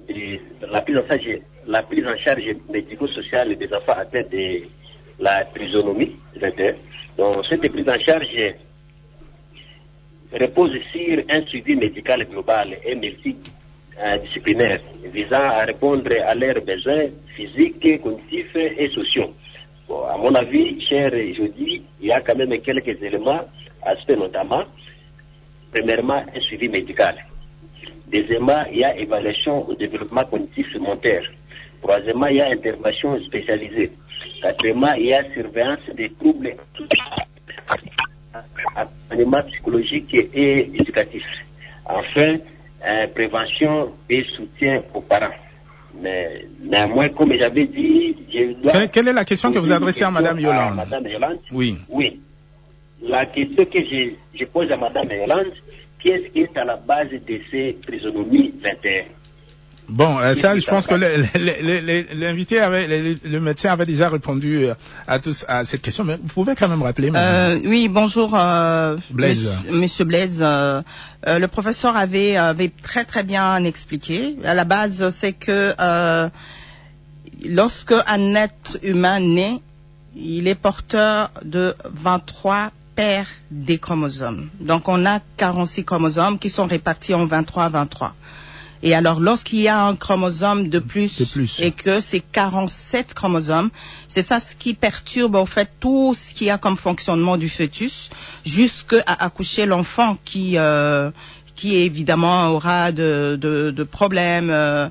médico-sociale des enfants atteints de la trisomie 21. Donc, cette prise en charge repose sur un suivi médical global et multidisciplinaire visant à répondre à leurs besoins physiques, cognitifs et sociaux. Bon, à mon avis, cher Jody, il y a quand même quelques éléments, aspects notamment. Premièrement, un suivi médical. Deuxièmement, il y a évaluation au développement cognitif moteur. Troisièmement, il y a intervention spécialisée. Quatrièmement, il y a surveillance des troubles accompagnement psychologique et éducatif. Enfin, prévention et soutien aux parents. Mais néanmoins, comme j'avais dit, quelle est la question que vous adressez à Madame Yolande? Madame Yolande? Oui. Oui. La question que je pose à Madame Yolande, qu'est-ce qui est à la base de ces trisomies 21? Bon, ça, je pense que l'invité le médecin avait déjà répondu à cette question, mais vous pouvez quand même rappeler. Oui, bonjour, Blaise. Monsieur Blaise. Le professeur avait très très bien expliqué. À la base, c'est que lorsque un être humain naît, il est porteur de 23 paires des chromosomes. Donc, on a 46 chromosomes qui sont répartis en 23. Et alors, lorsqu'il y a un chromosome de plus et que c'est 47 chromosomes, c'est ça ce qui perturbe en fait tout ce qu'il y a comme fonctionnement du fœtus jusqu'à accoucher l'enfant qui évidemment aura de problèmes,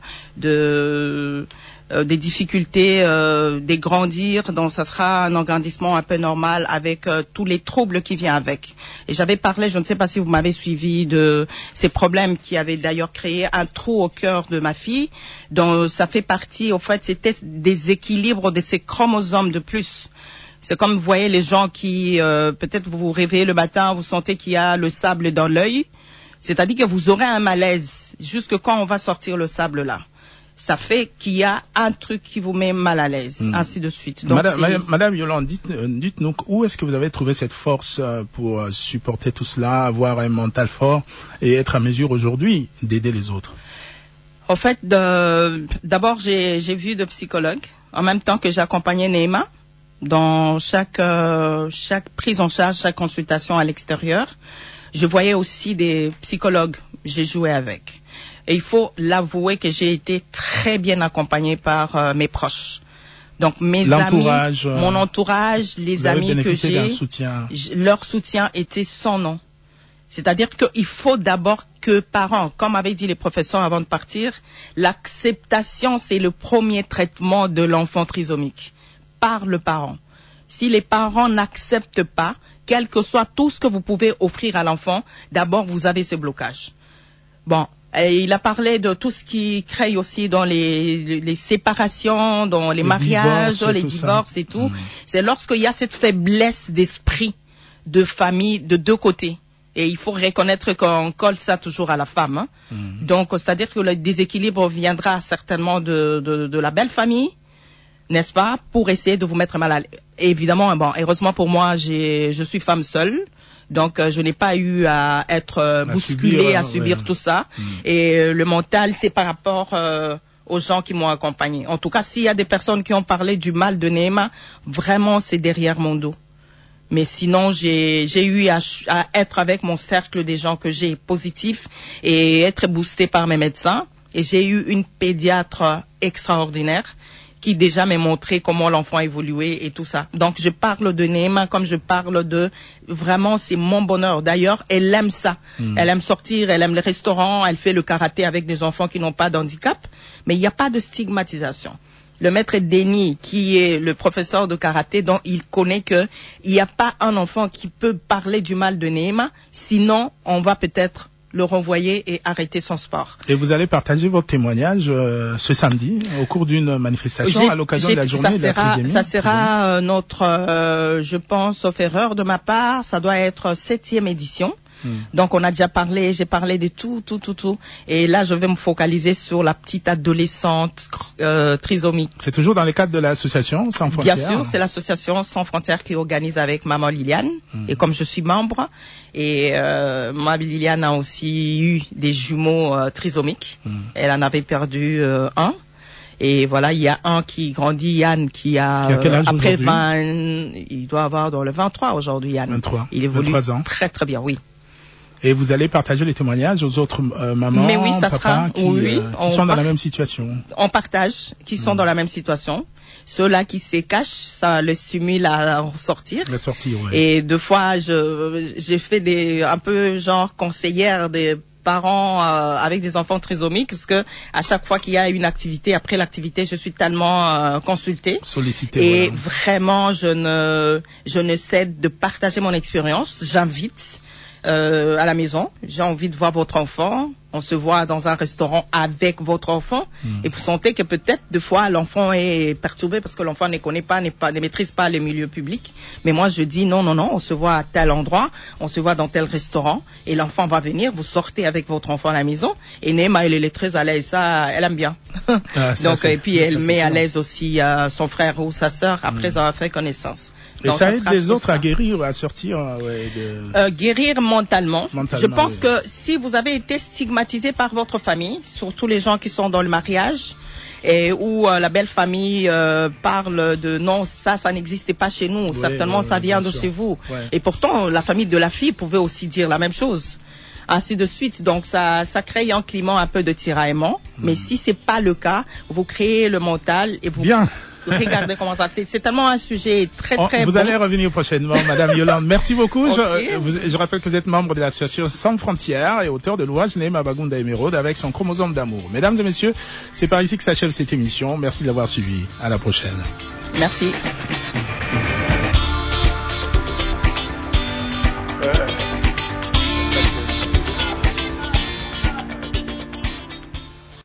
des difficultés d'agrandir, donc ça sera un agrandissement un peu normal avec tous les troubles qui viennent avec. Et j'avais parlé, je ne sais pas si vous m'avez suivi, de ces problèmes qui avaient d'ailleurs créé un trou au cœur de ma fille, dont ça fait partie, au fait, c'était des équilibres de ces chromosomes de plus. C'est comme vous voyez les gens qui, peut-être vous vous réveillez le matin, vous sentez qu'il y a le sable dans l'œil, c'est-à-dire que vous aurez un malaise jusque quand on va sortir le sable là. Ça fait qu'il y a un truc qui vous met mal à l'aise, ainsi de suite. Donc Madame Yolande, dites-nous où est-ce que vous avez trouvé cette force pour supporter tout cela, avoir un mental fort et être à mesure aujourd'hui d'aider les autres? En fait, d'abord j'ai vu de psychologues en même temps que j'accompagnais Neema dans chaque prise en charge, chaque consultation à l'extérieur. Je voyais aussi des psychologues, j'ai joué avec. Et il faut l'avouer que j'ai été très bien accompagnée par mes proches. Donc mes amis, mon entourage, les amis que j'ai, leur soutien était sans nom. C'est-à-dire qu'il faut d'abord que parents, comme avaient dit les professeurs avant de partir, l'acceptation c'est le premier traitement de l'enfant trisomique par le parent. Si les parents n'acceptent pas, quel que soit tout ce que vous pouvez offrir à l'enfant, d'abord vous avez ce blocage. Bon. Et il a parlé de tout ce qui crée aussi dans les séparations, dans les mariages, les divorces et tout. C'est lorsqu'il y a cette faiblesse d'esprit de famille de deux côtés. Et il faut reconnaître qu'on colle ça toujours à la femme. Hein. Donc, c'est-à-dire que le déséquilibre viendra certainement de la belle famille, n'est-ce pas, pour essayer de vous mettre mal à l'aise. Évidemment, bon, heureusement pour moi, je suis femme seule. Donc, je n'ai pas eu à être bousculée, à subir tout ça. Et le mental, c'est par rapport aux gens qui m'ont accompagnée. En tout cas, s'il y a des personnes qui ont parlé du mal de Neema, vraiment, c'est derrière mon dos. Mais sinon, j'ai eu à être avec mon cercle des gens que j'ai positifs et être boostée par mes médecins. Et j'ai eu une pédiatre extraordinaire qui déjà m'a montré comment l'enfant évoluait et tout ça. Donc, je parle de Neema comme je parle de... Vraiment, c'est mon bonheur. D'ailleurs, elle aime ça. Elle aime sortir, elle aime les restaurants, elle fait le karaté avec des enfants qui n'ont pas d'handicap. Mais il n'y a pas de stigmatisation. Le maître Denis, qui est le professeur de karaté, dont il connaît qu'il n'y a pas un enfant qui peut parler du mal de Neema, sinon on va peut-être le renvoyer et arrêter son sport. Et vous allez partager votre témoignage ce samedi au cours d'une manifestation à l'occasion de la journée de la trisomie. Ça sera notre, je pense, sauf erreur de ma part, ça doit être 7e édition. Donc on a déjà parlé, j'ai parlé de tout. Et là, je vais me focaliser sur la petite adolescente trisomique. C'est toujours dans le cadre de l'association Sans Frontières? Bien sûr, c'est l'association Sans Frontières qui organise avec Maman Liliane. Et comme je suis membre, et Maman Liliane a aussi eu des jumeaux trisomiques. Elle en avait perdu un. Et voilà, il y a un qui grandit, Yann, qui a après 20, il doit avoir dans le 23 aujourd'hui, Yann. 23. Il évolue 23 ans. Très très bien, oui. Et vous allez partager les témoignages aux autres mamans, mais oui, ça papas qui sont dans la même situation. On partage, qui sont dans la même situation. Ceux-là qui se cachent, ça les stimule à ressortir. Et deux fois, j'ai fait un peu genre conseillère des parents avec des enfants trisomiques, parce que à chaque fois qu'il y a une activité, après l'activité, je suis tellement consultée. Sollicitée. Et vraiment, je ne cède de partager mon expérience. J'invite à la maison. J'ai envie de voir votre enfant. On se voit dans un restaurant avec votre enfant. Et vous sentez que peut-être, des fois, l'enfant est perturbé parce que l'enfant ne connaît pas, ne maîtrise pas les milieux publics. Mais moi, je dis non, on se voit à tel endroit, on se voit dans tel restaurant, et l'enfant va venir, vous sortez avec votre enfant à la maison. Et Neema, elle est très à l'aise, ça, elle aime bien. Donc, et puis, elle met à l'aise aussi son frère ou sa sœur après avoir fait connaissance. Et donc, ça aide les autres à guérir, à sortir guérir mentalement. Je pense que si vous avez été stigmatisé par votre famille, surtout les gens qui sont dans le mariage, et où la belle famille parle de non, ça n'existait pas chez nous, certainement ça vient de chez vous. Et pourtant, la famille de la fille pouvait aussi dire la même chose. ainsi de suite. Donc ça crée un climat un peu de tiraillement. Mais si c'est pas le cas, vous créez le mental et vous regardez comment ça. C'est tellement un sujet très très Vous bon. allez revenir prochainement, Madame Yolande. Merci beaucoup. Je rappelle que vous êtes membre de l'association Sans Frontières et auteur de l'ouvrage Neema Bagunda Emeraude avec son chromosome d'amour. Mesdames et messieurs, c'est par ici que s'achève cette émission. Merci de l'avoir suivi. À la prochaine. Merci.